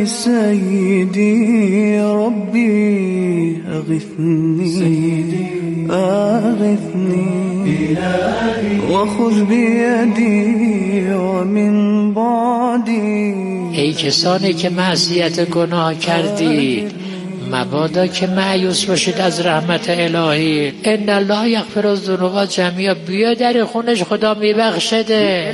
سيدي ربي أغثني وخذ بيدي ومن بعدي. ای کسانی که معصیت گناه کردید مبادا که مایوس باشید از رحمت الهی. ان الله یغفر الذنوب جمیعا. بیا در خونش خدا میبخشده.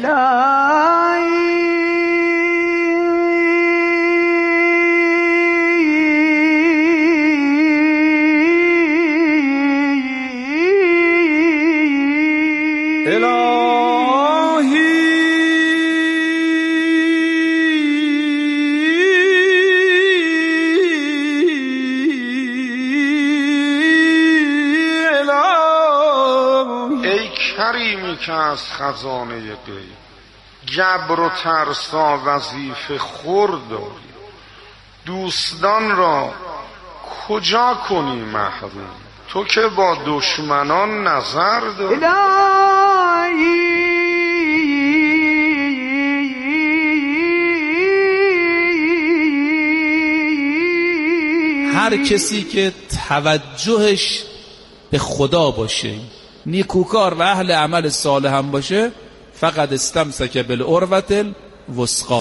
که از خزانه غیب جبر و ترسا وظیفه خور داری، دوستان را کجا کنی محروم، تو که با دشمنان نظر داری. هر کسی که توجهش به خدا باشه، نیکوکار و اهل عمل صالح هم باشه، فقط استمسک بالعروة الوثقی.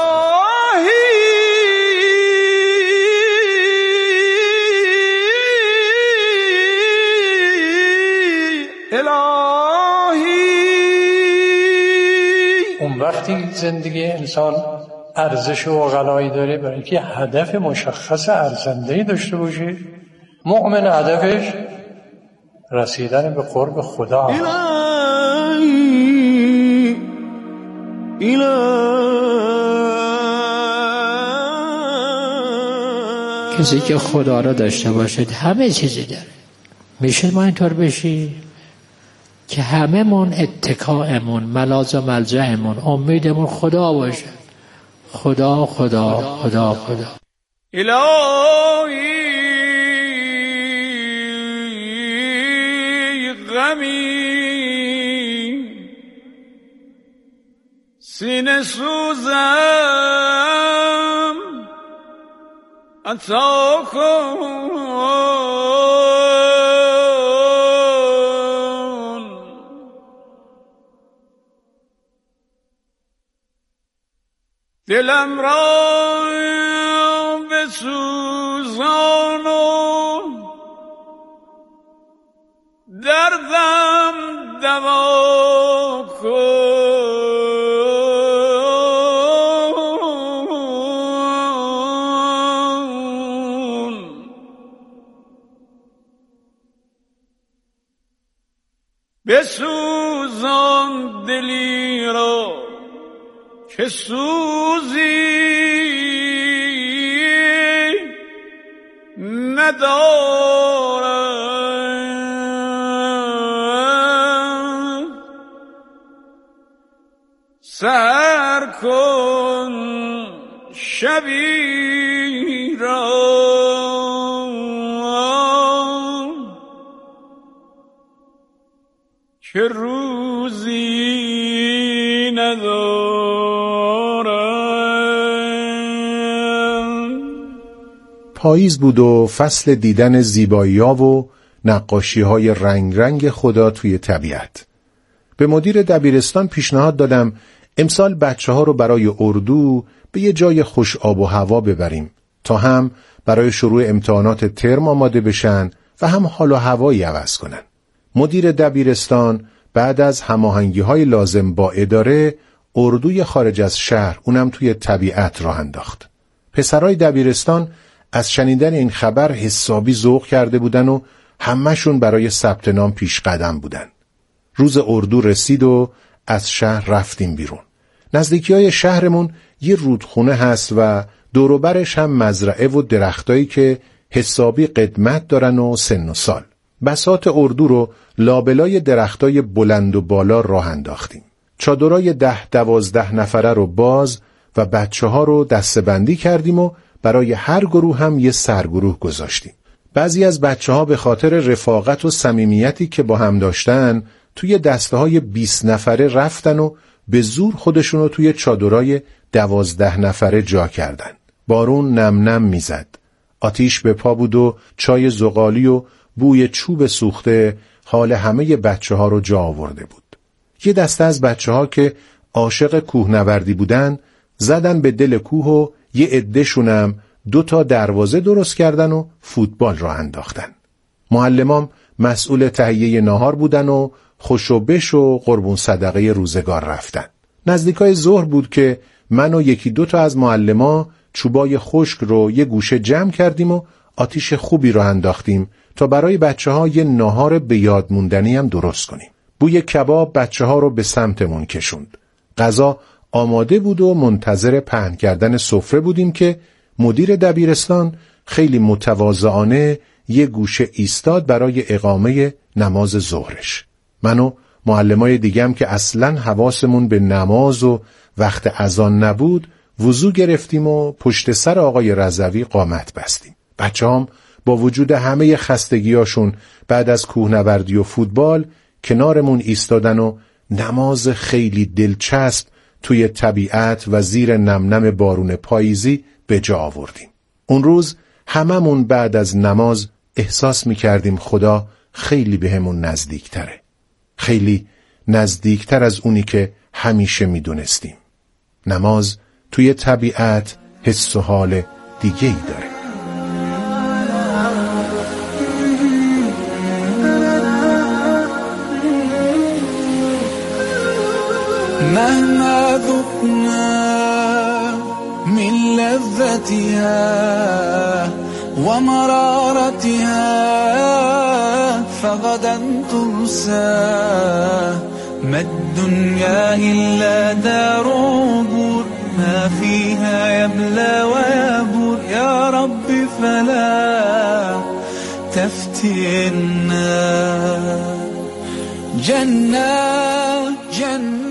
اون وقتی زندگی انسان ارزش و غلایی داره برای اینکه هدف مشخص ارزنده‌ای داشته باشه. مؤمن هدفش رسیدن به قرب خدا. کسی که خدا را داشته باشد همه چیزی داره. میشه ما اینطور بشی که همه من اتکاءمون، ملاذ و ملجأمون، امیدمون خدا باشه. خدا خدا خدا خدا. الهی غمی سینه سوزم عطا کن، دلم را بسوزان و دردم دوا کن. بسوزان دلی را که سوزی ندارد، سحر کن شبی را که روزی ندارد. پاییز بود و فصل دیدن زیبایی‌ها و نقاشی‌های رنگ رنگ خدا توی طبیعت. به مدیر دبیرستان پیشنهاد دادم امسال بچه‌ها رو برای اردو به یه جای خوش آب و هوا ببریم تا هم برای شروع امتحانات ترم آماده بشن و هم حال و هوایی عوض کنن. مدیر دبیرستان بعد از هماهنگی‌های لازم با اداره اردوی خارج از شهر، اونم توی طبیعت، راه انداخت. پسرای دبیرستان از شنیدن این خبر حسابی ذوق کرده بودن و همه‌شون برای ثبت نام پیش قدم بودن. روز اردو رسید و از شهر رفتیم بیرون. نزدیکی‌های شهرمون یه رودخونه هست و دور و برش هم مزرعه و درختایی که حسابی قدمت دارن و سن و سال. بساط اردو رو لابلای درختای بلند و بالا راه انداختیم. چادرای 10-12 نفره رو باز و بچه‌ها رو دسته‌بندی کردیم و برای هر گروه هم یه سرگروه گذاشتیم. بعضی از بچه‌ها به خاطر رفاقت و صمیمیتی که با هم داشتن توی دسته‌های 20 نفره رفتن و به زور خودشونو توی چادرای 12 نفره جا کردن. بارون نم نم میزد. آتیش به پا بود و چای زغالی و بوی چوب سوخته حال همه بچه ها رو جا آورده بود. یه دسته از بچه ها که عاشق کوهنوردی بودن زدن به دل کوه و یه عده‌شونم 2 دروازه درست کردن و فوتبال را انداختن. معلمام مسئول تهیه ناهار بودن و خوش و بش و قربون صدقه روزگار رفتن. نزدیکای ظهر بود که من و 1-2 از معلما چوبای خشک رو یه گوشه جمع کردیم و آتیش خوبی رو انداختیم تا برای بچه‌ها یه ناهار به یاد موندنی هم درست کنیم. بوی کباب بچه‌ها رو به سمتمون کشوند. غذا آماده بود و منتظر پهن کردن سفره بودیم که مدیر دبیرستان خیلی متواضعانه یه گوشه ایستاد برای اقامه نماز ظهرش. من و معلمای دیگم که اصلاً حواسمون به نماز و وقت اذان نبود وضو گرفتیم و پشت سر آقای رضوی قامت بستیم. بچه‌هام با وجود همه خستگیاشون بعد از کوهنوردی و فوتبال کنارمون ایستادن و نماز خیلی دلچسب توی طبیعت و زیر نمنم بارون پاییزی به جا آوردیم. اون روز هممون بعد از نماز احساس می‌کردیم خدا خیلی بهمون نزدیکتره. خیلی نزدیکتر از اونی که همیشه میدونستیم. نماز توی طبیعت حس و حال دیگه‌ای داره. مهما ذقنا من لذتها ومرارتها فغدا ترسى ما الدنيا إلا دار عبور ما فيها يبلى ويبور يا رب فلا تفتنا جنة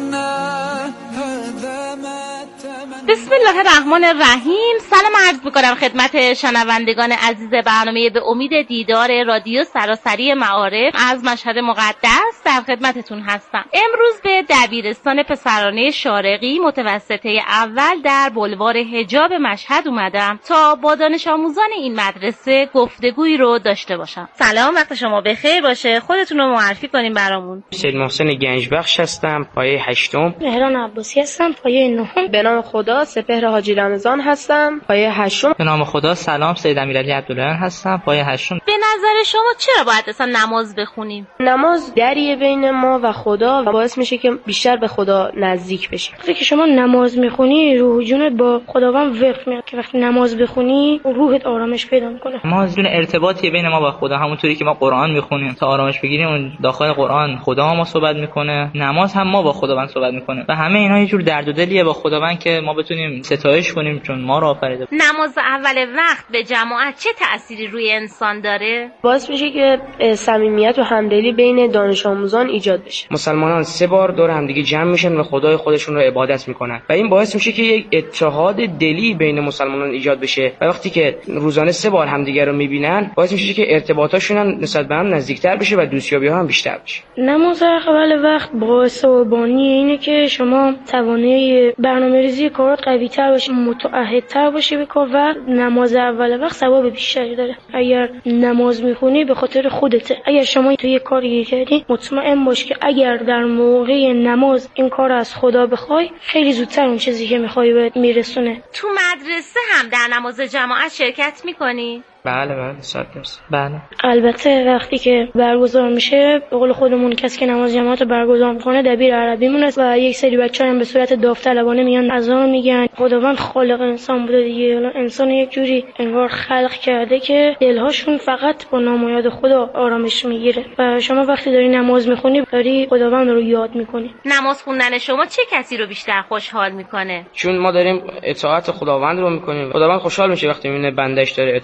بسم الله الرحمن الرحیم. سلام عرض میکنم خدمت شنوندگان عزیز برنامه به امید دیدار رادیو سراسری معارف. از مشهد مقدس در خدمتتون هستم. امروز به دبیرستان پسرانه شارقی متوسطه اول در بلوار حجاب مشهد اومدم تا با دانش آموزان این مدرسه گفتگویی رو داشته باشم. سلام، وقت شما بخیر باشه. خودتون رو معرفی کنیم برامون. سید محسن گنجبخش هستم، پایه 8م. مهران عباسی هستم، پایه 9م. به نام خدا سپهر حاجی رمضان هستم، پایه 8م. به نام خدا سلام، سید امیرعلی عبداللهیان هستم، پایه 8م. به نظر شما چرا باید اصلا نماز بخونیم؟ نماز دریه بین ما و خدا و باعث میشه که بیشتر به خدا نزدیک بشیم. وقتی که شما نماز میخونی روح و جونت با خداوند وقف میاد که وقتی نماز بخونی روحت آرامش پیدا میکنه. نماز دون ارتباطی بین ما و خدا، همونطوری که ما قرآن میخونیم تا آرامش بگیریم، اون داخل قرآن خدا ما صحبت میکنه، نماز هم ما با خداوند صحبت میکنه و همه اینا یه جور درد و دلیه با خداوند که ما بتونیم ستایش کنیم چون ما رو آفریده. نماز اول وقت به جماعت چه تأثیری روی انسان داره؟ باعث میشه که صمیمیت و همدلی بین دانش آموزان ایجاد بشه. مسلمانان 3 بار دور همدیگه جمع میشن و خدای خودشون رو عبادت میکنن و این باعث میشه که یک اتحاد دلی بین مسلمانان ایجاد بشه و وقتی که روزانه 3 بار همدیگه رو میبینن باعث میشه که ارتباطاشون نسبت به هم نزدیکتر بشه و دوستیابی‌ها هم بیشتر بشه. نماز اول وقت باعث قربانی اینه که شما توانایی برنامه‌ریزی کارات قوی‌تر باشه، متعهدتر باشه به کار و نماز اول وقت ثواب بیشتری داره. اگر نماز میخونی به خاطر خودته. اگر شما توی کاری کردی مطمئن باش که اگر در موقع نماز این کار از خدا بخوای خیلی زودتر اون چیزی که میخوای بهت میرسونه. تو مدرسه هم در نماز جماعت شرکت میکنی؟ بله 100%. بله. البته وقتی که برگزار میشه به قول خودمون کسی که نماز جماعت رو برگزار میکنه دبیر عربیمون است و یک سری بچه‌ها هم به صورت داوطلبانه میان اذان میگن. خداوند خالق انسان بوده دیگه، انسان یک جوری انگار خلق کرده که دلهاشون فقط با نام و یاد خدا آرامش میگیره و شما وقتی داری نماز میخونی داری خداوند رو یاد میکنی. نماز خوندن شما چه کسی رو بیشتر خوشحال میکنه؟ چون ما داریم اطاعت خداوند رو میکنیم. خداوند خوشحال میشه وقتی میبینه بندش داره اطاعتش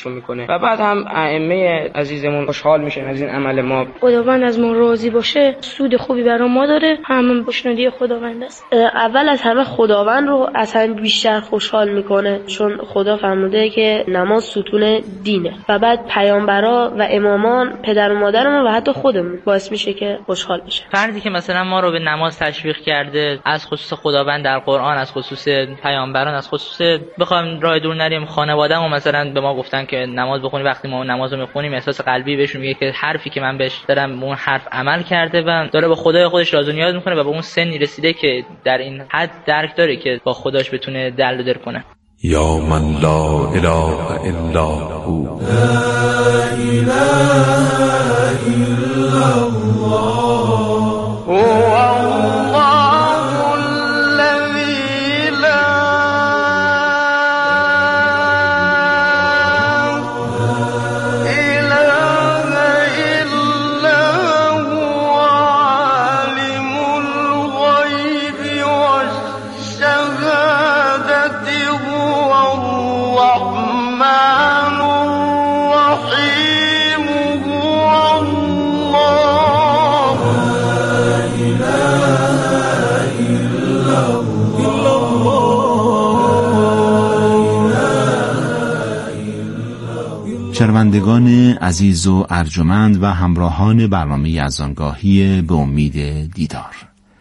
عملشون میکنه و بعد هم ائمه عزیزمون خوشحال میشن از این عمل ما. خداوند از ما راضی باشه، سود خوبی برای ما داره، همون خوشنودی خداوند است. اول از همه خداوند رو اصلا بیشتر خوشحال میکنه، چون خدا فرموده که نماز ستون دینه و بعد پیامبرا و امامان، پدر و مادرمون و حتی خودمون باعث میشه که خوشحال بشه. فردی که مثلا ما رو به نماز تشویق کرده، از خصوص خداوند در قرآن، از خصوص پیامبران، از خصوص بخوایم راه دور نریم، خانواده‌مون مثلا به ما گفتن که نماز بخونیم، وقتی ما نماز رو میخونیم احساس قلبی بهشون میگه که حرفی که من بهش دارم اون حرف عمل کرده و داره با خدای خودش راز و نیاز میکنه و به اون سنی رسیده که در این حد درک داره که با خداش بتونه دل و دل کنه. یا من لا اله الا هو، لا اله الا الله، هو الله الذی لا اله الا هو، عالم الغیب والشهادة، هو الرحمن الرحیم، هو الله، لا اله الا الله. شنوندگان عزیز و ارجمند و همراهان برنامه یزدانگاهی به امید دیدار،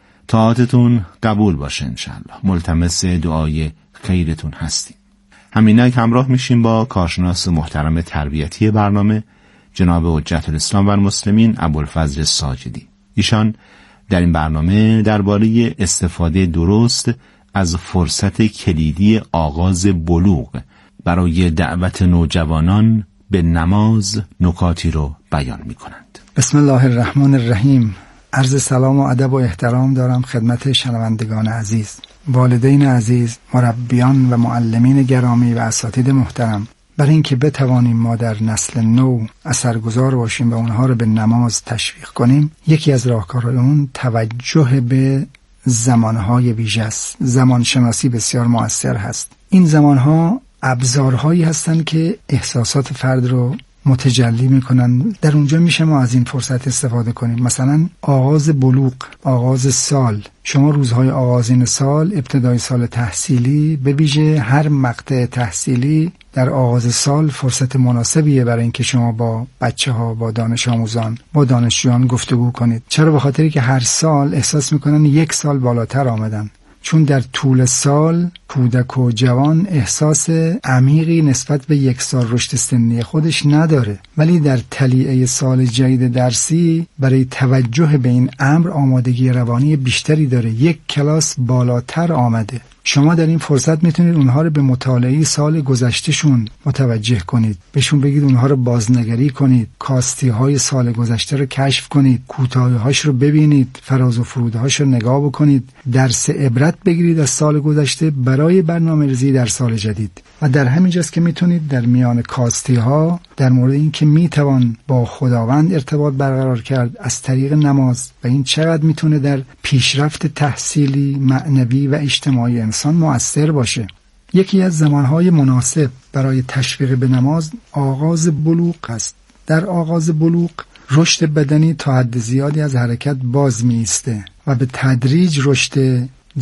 طاعتتون قبول باشه انشالله. ملتمس دعای خیرتون هستیم. همینک همراه میشیم با کارشناس محترم تربیتی برنامه جناب حجت الاسلام و المسلمین ابوالفضل ساجدی. ایشان در این برنامه درباره استفاده درست از فرصت کلیدی آغاز بلوغ برای دعوت نوجوانان به نماز نکاتی رو بیان میکنند. بسم الله الرحمن الرحیم. عرض سلام و ادب و احترام دارم خدمت شنوندگان عزیز، والدین عزیز، مربیان و معلمین گرامی و اساتید محترم. برای اینکه بتوانیم ما در نسل نو اثرگذار باشیم و اونها رو به نماز تشویق کنیم، یکی از راهکارهای اون توجه به زمانهای ویژه است. زمانشناسی بسیار مؤثر هست. این زمانها ابزارهایی هستند که احساسات فرد رو متجلی میکنن. در اونجا میشه ما از این فرصت استفاده کنیم. مثلا آغاز بلوغ، آغاز سال. شما روزهای آغازین سال، ابتدای سال تحصیلی، به ویژه هر مقطع تحصیلی در آغاز سال فرصت مناسبیه برای اینکه شما با بچه‌ها، با دانش آموزان، با دانشجویان گفتگو کنید. چرا؟ به خاطری که هر سال احساس میکنن یک سال بالاتر آمدن، چون در طول سال کودک و جوان احساس عمیقی نسبت به یک سال رشد سنی خودش نداره، ولی در طلیعه سال جدید درسی برای توجه به این امر آمادگی روانی بیشتری داره. یک کلاس بالاتر آمده. شما در این فرصت میتونید اونها رو به مطالعه سال گذشتهشون متوجه کنید، بهشون بگید اونها رو بازنگری کنید، کاستی های سال گذشته رو کشف کنید، کوتاهی هاش رو ببینید، فراز و فرودهاش رو نگاه بکنید، درس عبرت بگیرید از سال گذشته برای برنامه‌ریزی در سال جدید. و در همین جاست که میتونید در میان کاستی ها در مورد این که میتوان با خداوند ارتباط برقرار کرد از طریق نماز و این چقدر میتونه در پیشرفت تحصیلی، معنوی و اجتماعی انسان مؤثر باشه. یکی از زمانهای مناسب برای تشویق به نماز آغاز بلوغ است. در آغاز بلوغ رشد بدنی تا حد زیادی از حرکت باز میسته و به تدریج رشد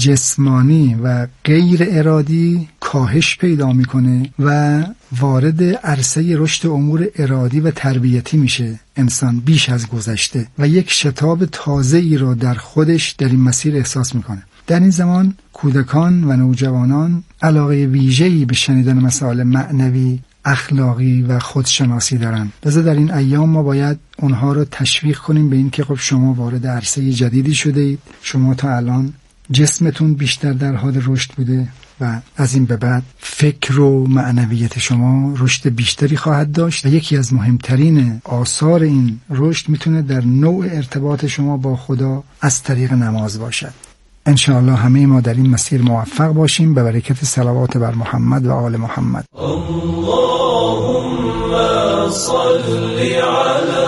جسمانی و غیر ارادی کاهش پیدا میکنه و وارد عرصه رشد امور ارادی و تربیتی میشه انسان بیش از گذشته و یک شتاب تازه‌ای رو در خودش در این مسیر احساس میکنه. در این زمان کودکان و نوجوانان علاقه ویژه‌ای به شنیدن مسائل معنوی، اخلاقی و خودشناسی دارن. لذا در این ایام ما باید اونها رو تشویق کنیم به این که خب شما وارد عرصه جدیدی شده اید، شما تا الان جسمتون بیشتر در حال رشد بوده و از این به بعد فکر و معنویت شما رشد بیشتری خواهد داشت و یکی از مهمترین آثار این رشد میتونه در نوع ارتباط شما با خدا از طریق نماز باشد. انشاءالله همه ما در این مسیر موفق باشیم به برکت صلوات بر محمد و آل محمد. اللهم صل علی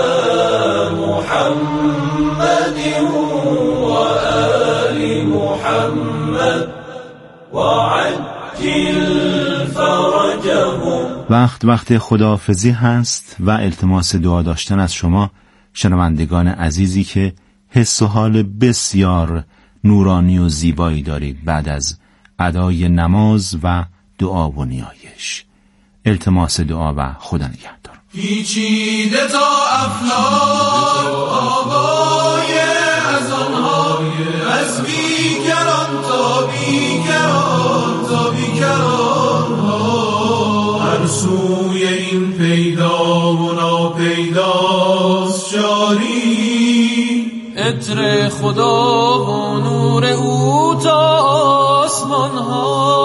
محمد و آل محمد وعجل فرجهم وقت خداحافظی هست و التماس دعا داشتن از شما شنوندگان عزیزی که حس و حال بسیار نورانی و زیبایی دارید بعد از ادای نماز و دعا و نیایش. التماس دعا و خدا نگهدار. پیچیده تا افلاک آوای از آنهای از بیکران تا بیکران تا بیکران هر سوی این پیدا و ناپیداست جاری عطر خدا و نور او تا آسمان ها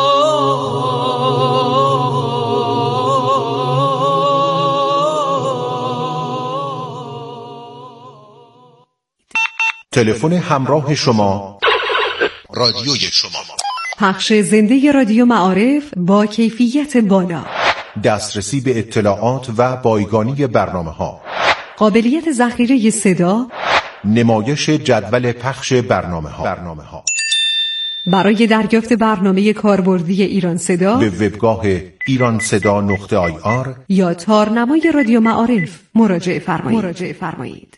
تلفن همراه شما رادیوی شما پخش زنده رادیو معارف با کیفیت بالا دسترسی به اطلاعات و بایگانی برنامه‌ها قابلیت ذخیره صدا نمایش جدول پخش برنامه‌ها برای دریافت برنامه کاربردی ایران صدا به وبگاه ایرانصدا.ir یا تارنمای رادیو معارف مراجعه فرمایید.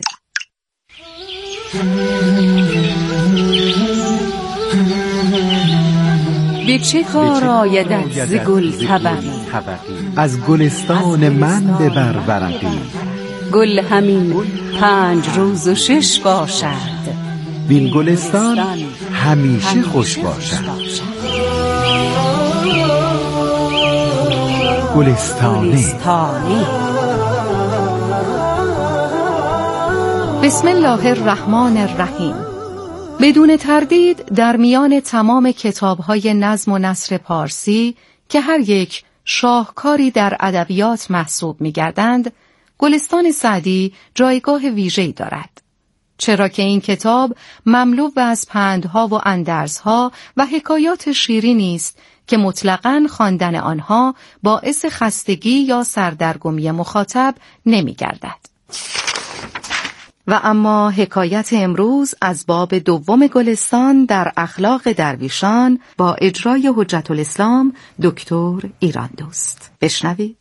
به چه کار آیدت ز گل طبقی از گلستان من ببر ورقی گل همین 5 روز و 6 باشد وین گلستان همیشه خوش باشد. گلستانی. بسم الله الرحمن الرحیم. بدون تردید در میان تمام کتاب‌های نظم و نثر پارسی که هر یک شاهکاری در ادبیات محسوب می‌گردند، گلستان سعدی جایگاه ویژه‌ای دارد. چرا که این کتاب مملو از پندها و اندرزها و حکایات شیرینی است که مطلقاً خواندن آنها باعث خستگی یا سردرگمی مخاطب نمی‌گردد. و اما حکایت امروز از باب دوم گلستان در اخلاق درویشان با اجرای حجت الاسلام دکتر ایراندوست. بشنوید.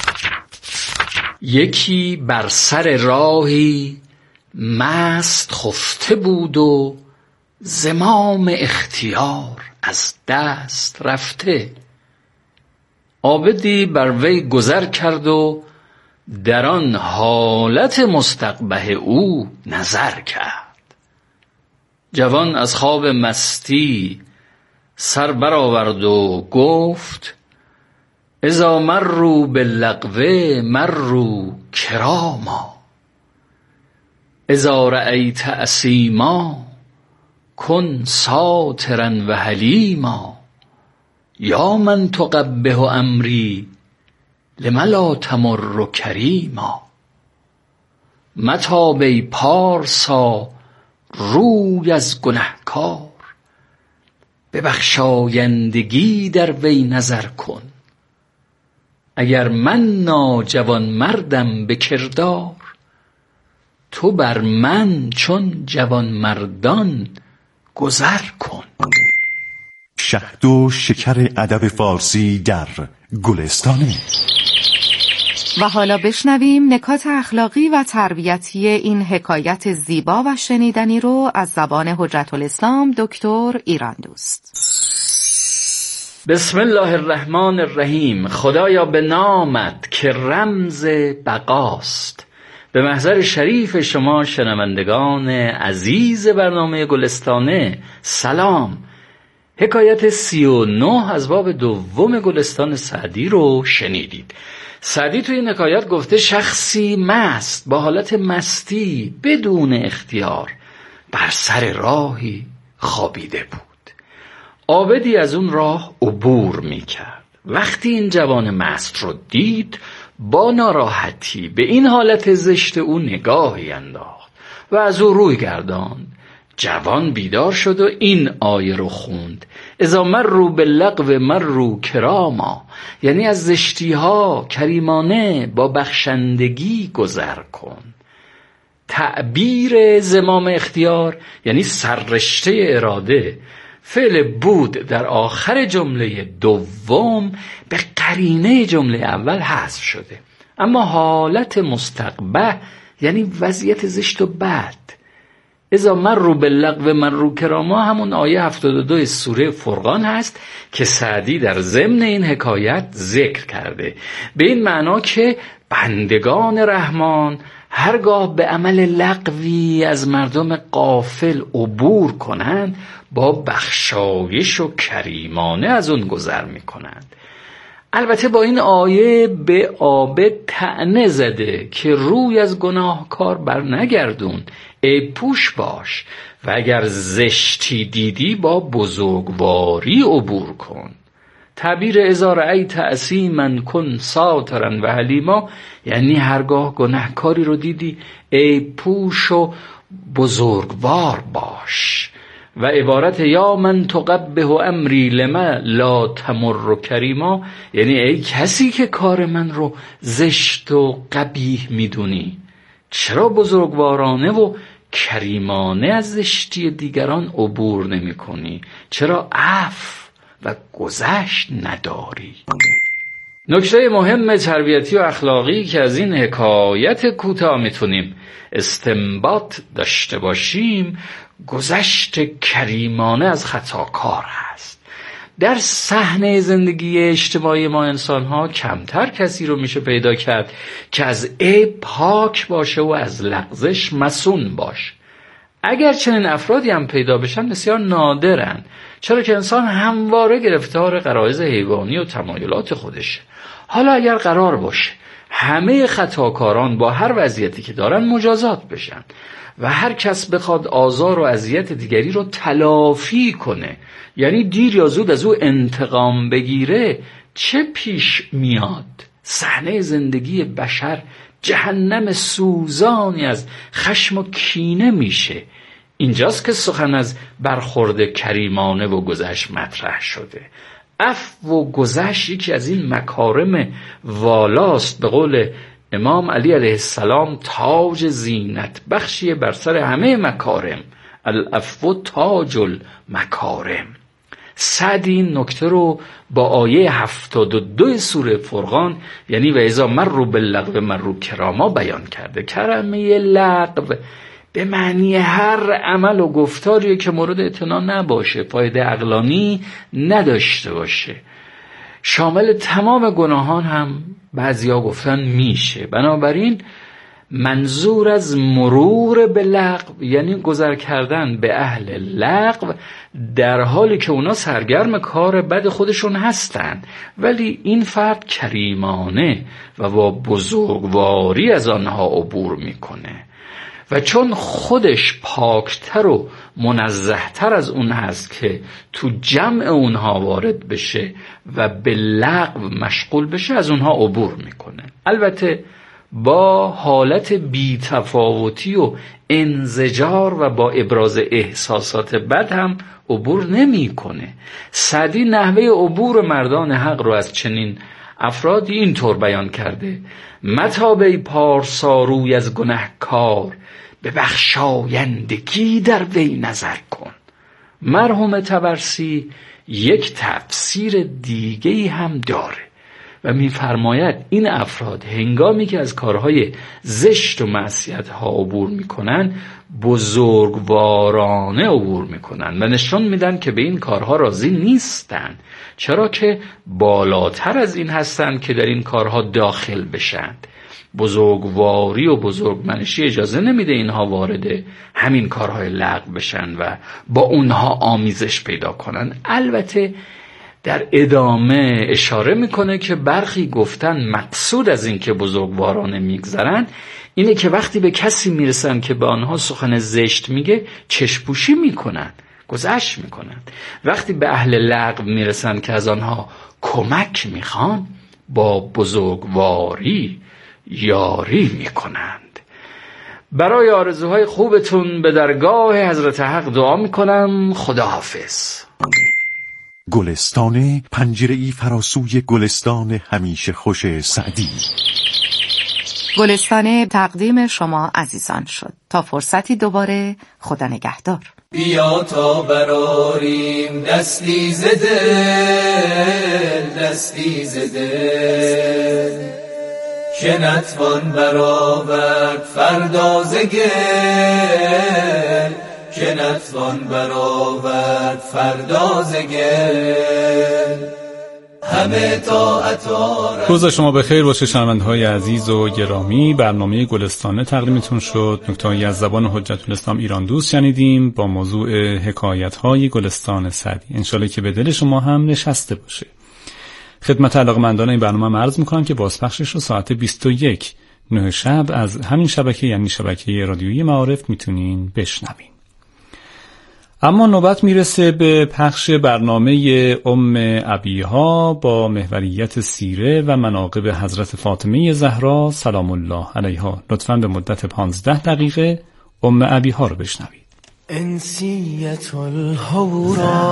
یکی بر سر راهی مست خفته بود و زمام اختیار از دست رفته. عابدی بر وی گذر کرد و در آن حالت مستقبح او نظر کرد. جوان از خواب مستی سر برآورد و گفت اذا مروا باللغو مروا کراما اذا رأیت اسیما کن ساترا و حلیما یا من تقبح امری لم لا تمر کریما. متاب ای پارسا روی از گنهکار به بخشایندگی در وی نظر کن. اگر من ناجوان مردم به کردار تو بر من چون جوان مردان گذر کن. شهد و شکر ادب فارسی در گلستانه. و حالا بشنویم نکات اخلاقی و تربیتی این حکایت زیبا و شنیدنی رو از زبان حجت الاسلام دکتر ایراندوست. بسم الله الرحمن الرحیم. خدایا به نامت که رمز بقاست. به محضر شریف شما شنوندگان عزیز برنامه گلستانه سلام. حکایت 39 از باب دوم گلستان سعدی رو شنیدید. سعدی توی این حکایت گفته شخصی مست با حالت مستی بدون اختیار بر سر راهی خوابیده بود. عابدی از اون راه عبور میکرد. وقتی این جوان مست رو دید با ناراحتی به این حالت زشت او نگاهی انداخت و از او روی گرداند. جوان بیدار شد و این آیه رو خوند اذا مروا باللغو مروا کراما، یعنی از زشتی ها کریمانه با بخشندگی گذر کن. تعبیر زمام اختیار یعنی سررشته اراده فعل بود در آخر جمله دوم به قرینه جمله اول حذف شده، اما حالت مستقبح یعنی وضعیت زشت و بد. اذا مروا باللغو مروا کراما همون آیه 72 سوره فرقان هست که سعدی در ضمن این حکایت ذکر کرده، به این معنا که بندگان رحمان هرگاه به عمل لغوی از مردم غافل عبور کنند با بخشایش و کریمانه از اون گذر میکنند. البته با این آیه به عابد طعنه زده که روی از گناهکار بر نگردون، عیب پوش باش و اگر زشتی دیدی با بزرگواری عبور کن. تعبیر اذا رأیت اسیما کن ساترا و حلیما یعنی هرگاه گناهکاری رو دیدی عیب پوش و بزرگوار باش. و عبارت یا من تقبح امری لما لا تمر کریما یعنی ای کسی که کار من رو زشت و قبیح میدونی چرا بزرگوارانه و کریمانه از زشتی دیگران عبور نمی کنی؟ چرا عفو و گذشت نداری؟ نکته مهم تربیتی و اخلاقی که از این حکایت کوتاه میتونیم استنباط داشته باشیم گذشت کریمانه از خطاکار هست. در صحنه زندگی اجتماعی ما انسان‌ها کمتر کسی رو میشه پیدا کرد که از عیب پاک باشه و از لغزش مصون باشه. اگر چنین افرادی هم پیدا بشن بسیار نادرن، چرا که انسان همواره گرفتار غرایز حیوانی و تمایلات خودشه. حالا اگر قرار باشه همه خطاکاران با هر وضعیتی که دارن مجازات بشن و هر کس بخواد آزار و اذیت دیگری رو تلافی کنه، یعنی دیر یا زود از او انتقام بگیره، چه پیش میاد؟ صحنه زندگی بشر جهنم سوزانی از خشم و کینه میشه. اینجاست که سخن از برخورد کریمانه و گذشت مطرح شده. عفو و گذشت یکی از این مکارم والاست. به قول امام علی علیه السلام تاج زینت بخشی بر سر همه مکارم، العفو تاج المکارم. سعدی این نکته رو با آیه 72 سوره فرقان یعنی و اذا مروا باللغو مروا کراما بیان کرده. کرمه لغو به معنی هر عمل و گفتاری که مورد اعتنا نباشه، فایده عقلانی نداشته باشه، شامل تمام گناهان هم بعضیا گفتن میشه. بنابراین منظور از مرور به لغو یعنی گذر کردن به اهل لغو در حالی که اونا سرگرم کار بد خودشون هستن، ولی این فرد کریمانه و با بزرگواری از آنها عبور میکنه و چون خودش پاکتر و منزهتر از اون هست که تو جمع اونها وارد بشه و به لغو مشغول بشه از اونها عبور میکنه. البته با حالت بی‌تفاوتی و انزجار و با ابراز احساسات بد هم عبور نمیکنه. سعدی نحوه عبور مردان حق رو از چنین افرادی اینطور بیان کرده: متابه پارسا روی از گنهکار، به بخشایندگی در وی نظر کن. مرحوم طبرسی یک تفسیر دیگه‌ای هم داره و می‌فرماید این افراد هنگامی که از کارهای زشت و معصیت‌ها عبور می‌کنن بزرگوارانه عبور می‌کنن و نشون میدن که به این کارها راضی نیستن، چرا که بالاتر از این هستن که در این کارها داخل بشن. بزرگواری و بزرگمنشی اجازه نمیده اینها وارد همین کارهای لغو بشن و با اونها آمیزش پیدا کنن. البته در ادامه اشاره میکنه که برخی گفتن مقصود از این که بزرگوارانه میگذرن اینه که وقتی به کسی میرسن که به آنها سخن زشت میگه چشپوشی میکنن، گذشت میکنن. وقتی به اهل لغو میرسن که از آنها کمک میخوان با بزرگواری یاری میکنند. برای آرزوهای خوبتون به درگاه حضرت حق دعا میکنم. خداحافظ. گلستان پنجره‌ای فراسوی گلستان همیشه خوش سعدی. گلستان تقدیم شما عزیزان شد. تا فرصتی دوباره، خدا نگهدار. بیا تا براریم دستی ز دل، دستی ز دل، که نتوان برآورد فردا ز گل، که نتوان برآورد فردا ز گل. همه طاعت روز شما بخیر باشه شنونده‌های عزیز و گرامی. برنامه گلستانه تقدیمتون شد. نکته‌ای از زبان حجت الاسلام ایران دوست شنیدیم با موضوع حکایت‌های گلستان سعدی. انشالله که به دل شما هم نشسته باشه. خدمت علاقه‌مندان این برنامه عرض می‌کنم که بازپخشش رو ساعت 21 نه شب از همین شبکه، یعنی شبکه رادیویی معارف، میتونین بشنوین. اما نوبت میرسه به پخش برنامه ام ابیها با محوریت سیره و مناقب حضرت فاطمه زهرا سلام الله علیها. لطفاً به مدت 15 دقیقه ام ابیها رو بشنوید. انسیت الهورا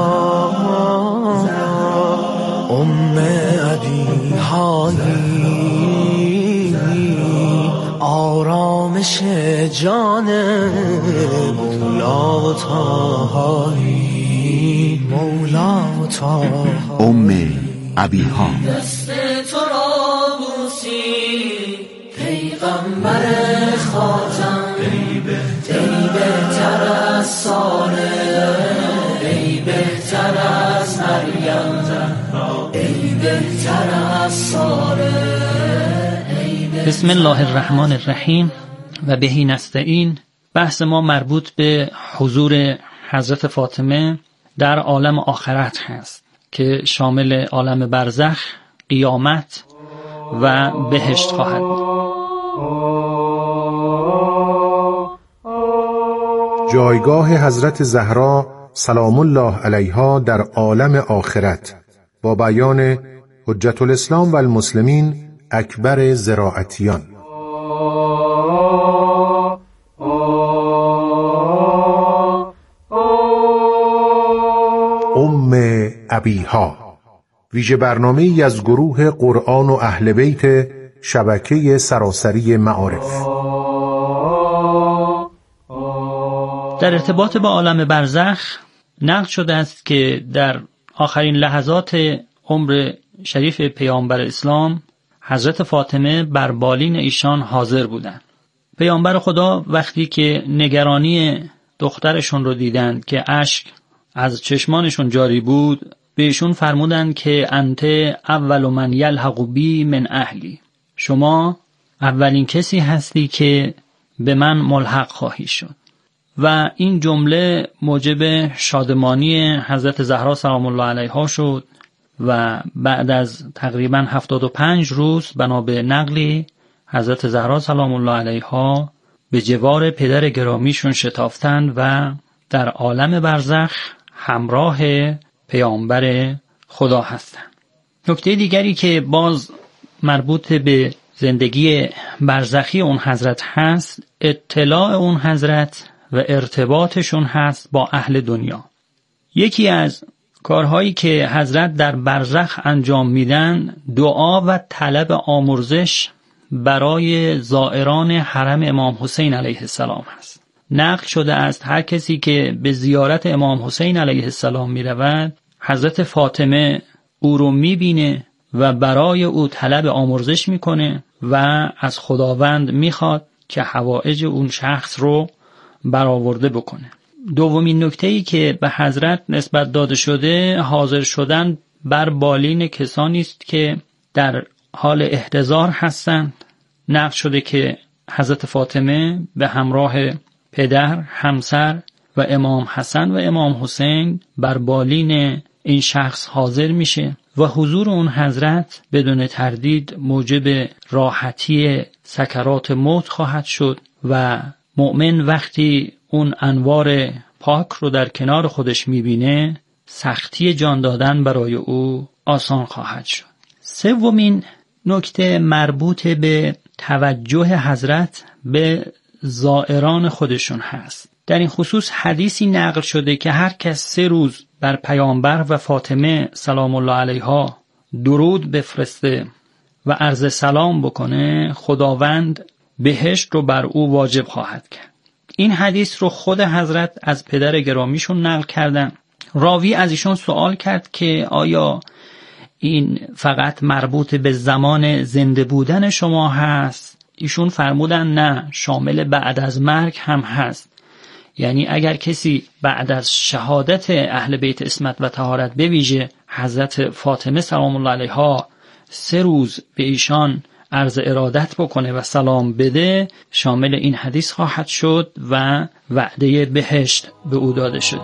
ام ابیهایی، آرامش جان مولا و طاهایی، مولا و طاهایی. ام ابیها دست تو را بوسی پیغمبر خاتم، ای بهتر از صالح، ای بهتر از مریم زهرا، ای بهتر از صالح. بسم الله الرحمن الرحیم و بهی نستعین. بحث ما مربوط به حضور حضرت فاطمه در عالم آخرت هست که شامل عالم برزخ، قیامت و بهشت خواهد بود. جایگاه حضرت زهرا سلام الله علیها در عالم آخرت با بیان حجت الاسلام و المسلمین اکبر زراعتیان. ام ابیها ویژه برنامه‌ای از گروه قرآن و اهل بیت شبکه سراسری معارف. در ارتباط با عالم برزخ نقل شده است که در آخرین لحظات عمر شریف پیامبر اسلام حضرت فاطمه بر بالین ایشان حاضر بودند. پیامبر خدا وقتی که نگرانی دخترشون رو دیدند که اشک از چشمانشون جاری بود، بهشون فرمودند که انت اول من یلحق بی من اهلی، شما اولین کسی هستی که به من ملحق خواهی شد. و این جمله موجب شادمانی حضرت زهرا سلام الله علیها شد و بعد از تقریباً 75 روز بنا به نقلی حضرت زهرا سلام الله علیها به جوار پدر گرامیشون شتافتند و در عالم برزخ همراه پیامبر خدا هستند. نکته دیگری که باز مربوط به زندگی برزخی اون حضرت هست، اطلاع اون حضرت و ارتباطشون هست با اهل دنیا. یکی از کارهایی که حضرت در برزخ انجام میدن دعا و طلب آمرزش برای زائران حرم امام حسین علیه السلام هست. نقل شده است هر کسی که به زیارت امام حسین علیه السلام می رود، حضرت فاطمه او رو می بینه و برای او طلب آمرزش می کنه و از خداوند می خواد که حوائج اون شخص رو برآورده بکنه. دومین نکته‌ای که به حضرت نسبت داده شده، حاضر شدن بر بالین کسانی است که در حال احتضار هستند. نقل شده که حضرت فاطمه به همراه پدر، همسر و امام حسن و امام حسین بر بالین این شخص حاضر میشه و حضور اون حضرت بدون تردید موجب راحتی سکرات موت خواهد شد و مؤمن وقتی اون انوار پاک رو در کنار خودش میبینه، سختی جان دادن برای او آسان خواهد شد. سومین نکته مربوط به توجه حضرت به زائران خودشون هست. در این خصوص حدیثی نقل شده که هر کس 3 روز بر پیامبر و فاطمه سلام الله علیها درود بفرسته و عرض سلام بکنه، خداوند بهشت رو بر او واجب خواهد کرد. این حدیث رو خود حضرت از پدر گرامیشون نقل کردن. راوی از ایشون سوال کرد که آیا این فقط مربوط به زمان زنده بودن شما هست؟ ایشون فرمودن نه، شامل بعد از مرگ هم هست. یعنی اگر کسی بعد از شهادت اهل بیت عصمت و طهارت، به ویژه حضرت فاطمه سلام الله علیها، 3 روز به ایشان عرض ارادت بکنه و سلام بده، شامل این حدیث خواهد شد و وعده بهشت به او داده شده.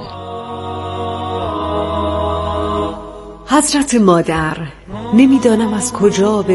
حضرت مادر، نمیدانم از کجا به